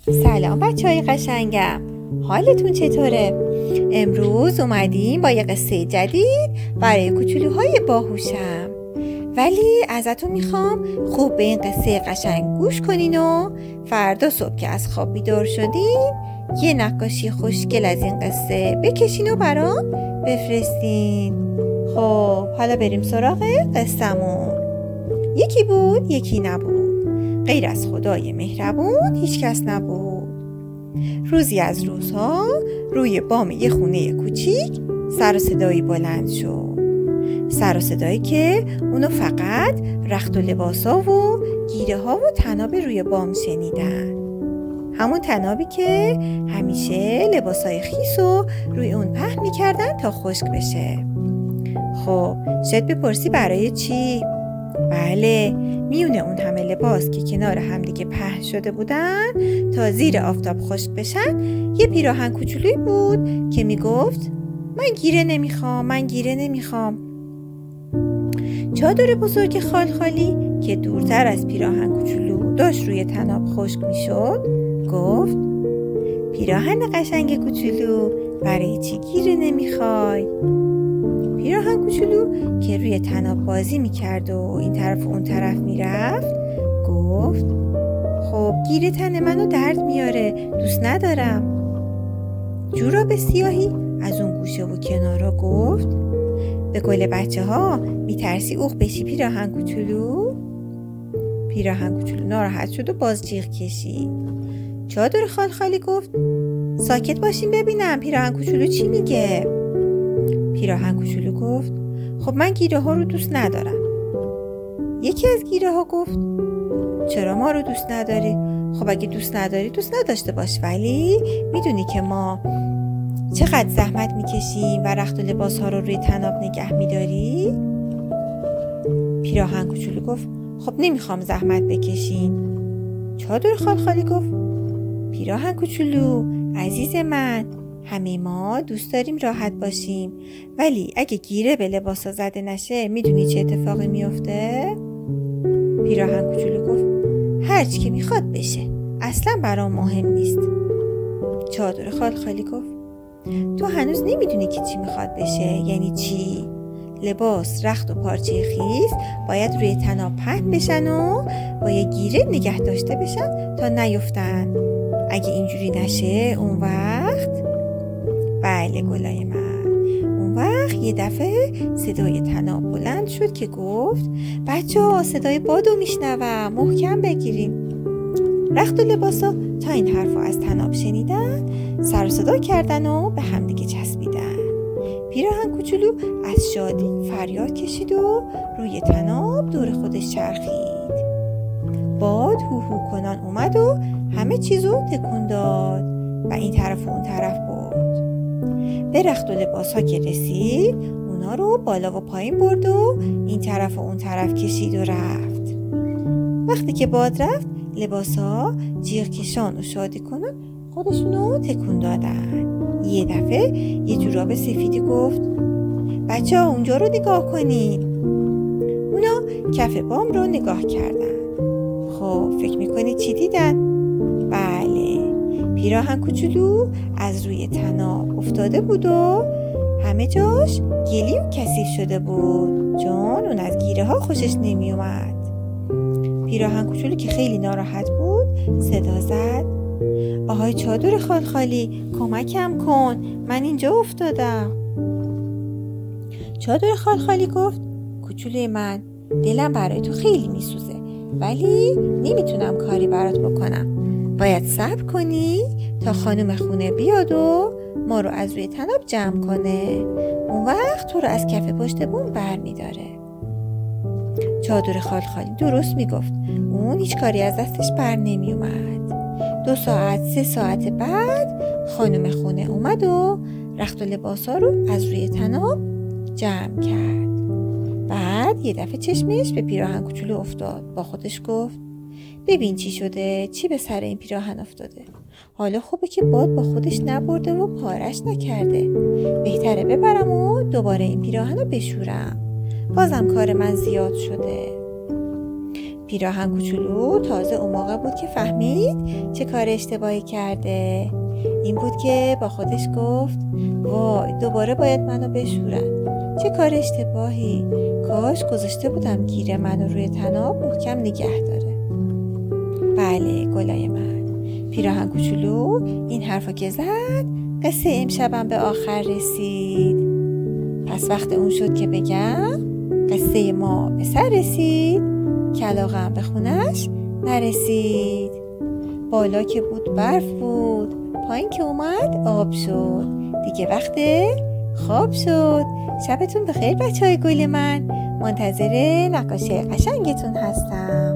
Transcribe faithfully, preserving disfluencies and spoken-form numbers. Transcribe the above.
سلام بچه های قشنگم، حالتون چطوره؟ امروز اومدیم با یه قصه جدید برای کوچولوهای باهوشم. ولی ازتون میخوام خوب به این قصه قشنگ گوش کنین و فردا صبح که از خواب بیدار شدین یه نقاشی خوشگل از این قصه بکشین و برام بفرستین. خب حالا بریم سراغ قصه‌مون. یکی بود یکی نبود، غیر از خدای مهربون هیچ کس نبود. روزی از روزها روی بام یه خونه کوچیک سر و صدایی بلند شد. سر و صدایی که اونو فقط رخت و لباسا و گیره ها و تناب روی بام شنیدن. همون تنابی که همیشه لباسای خیس رو روی اون پهن میکردن تا خشک بشه. خب شاید بپرسی برای چی؟ بله، میونه اون همه لباس که کنار همدیگه پهن شده بودن تا زیر آفتاب خشک بشن یه پیراهن کوچولویی بود که میگفت من گیره نمیخوام، من گیره نمیخوام. چادر بزرگ خال خالی که دورتر از پیراهن کوچولو داشت روی تناب خشک میشد گفت پیراهن قشنگ کوچولو، برای چی گیره نمیخوای؟ پیراهن کوچولو که روی تناب بازی میکرد و این طرف و اون طرف میرفت گفت خب گیره تن منو درد میاره، دوست ندارم. جوراب سیاهی از اون گوشه و کنارا گفت به قول بچه ها میترسی اوق بشی پیراهن کوچولو؟ پیراهن کوچولو ناراحت شد و باز جیغ کشید. چادر خال خالی گفت ساکت باشین ببینم پیراهن کوچولو چی میگه. پیراهن کوچولو گفت خب من گیره ها رو دوست ندارم. یکی از گیره ها گفت چرا ما رو دوست نداری؟ خب اگه دوست نداری دوست نداشته باش، ولی میدونی که ما چقدر زحمت میکشیم و رخت و لباس ها رو روی تناب نگه میداری؟ پیراهن کوچولو گفت خب نمیخوام زحمت بکشین. چادر خال خالی گفت پیراهن کوچولو عزیز من، همه ما دوست داریم راحت باشیم، ولی اگه گیره به لباسا زده نشه میدونی چه اتفاقی میفته؟ پیراهن کوچولو گفت هرچی که میخواد بشه، اصلا برام مهم نیست. چادر خال خالی گفت تو هنوز نمیدونی که چی میخواد بشه. یعنی چی؟ لباس، رخت و پارچه خیس باید روی تناب پهن بشن و با یه گیره نگه داشته بشن تا نیفتن. اگه اینجوری نشه اون وقت بله گلای من، اون وقت یه دفعه صدای تناب بلند شد که گفت بچه ها صدای بادو میشنوم، محکم بگیریم. رخت و لباسا تا این حرفا از تناب شنیدن سر و صدا کردن و به همدیگه چسبیدن. پیراهن کوچولو از شادی فریاد کشید و روی تناب دور خودش چرخید. باد هو هو کنان اومد و همه چیزو تکون داد و این طرف و اون طرف برد. به رخت و لباس ها که رسید اونا رو بالا و پایین برد و این طرف و اون طرف کشید و رفت. وقتی که باد رفت لباس ها جیغ کشان و شادی کنان خودشونو تکون دادن. یه دفعه یه جوراب سفیدی گفت بچه ها اونجا رو نگاه کنین. اونا کف بام رو نگاه کردن. خب فکر میکنی چی دیدن؟ بله، پیراهن کوچولو از روی تناب افتاده بود و همه جاش گلی و کثیف شده بود، چون اون از گیره ها خوشش نمی اومد. پیراهن کوچولو که خیلی ناراحت بود صدا زد آهای چادر خال خالی کمکم کن، من اینجا افتادم. چادر خال خالی گفت کوچولوی من، دلم برای تو خیلی میسوزه، ولی نمیتونم کاری برات بکنم. باید صبر کنی تا خانم خونه بیاد و ما رو از روی تناب جمع کنه، اون وقت تو رو از کف پشت بوم بر میداره. چادر خال خالی درست میگفت، اون هیچ کاری از دستش بر نمی اومد. دو ساعت سه ساعت بعد خانم خونه اومد و رخت و لباس ها رو از روی تناب جمع کرد. بعد یه دفعه چشمش به پیراهن کوچولو افتاد. با خودش گفت ببین چی شده، چی به سر این پیراهن افتاده. حالا خوبه که باد با خودش نبرده و پارش نکرده. بهتره ببرم و دوباره این پیراهن رو بشورم. بازم کار من زیاد شده. پیراهن کوچولو تازه اون موقع بود که فهمید چه کار اشتباهی کرده. این بود که با خودش گفت وای دوباره باید منو بشورن. چه کار اشتباهی، کاش گذاشته بودم گیر منو روی طناب محکم نگه داره. بله گلای من، پیراهن کوچولو این حرفا که زد قصه امشبم به آخر رسید. پس وقت اون شد که بگم قصه ما به سر رسید، کلاغم به خونش نرسید. بالا که بود برف بود، پایین که اومد آب شد، دیگه وقت خواب شد. شبتون بخیر بچه های گل من، منتظر نقاشی قشنگتون هستم.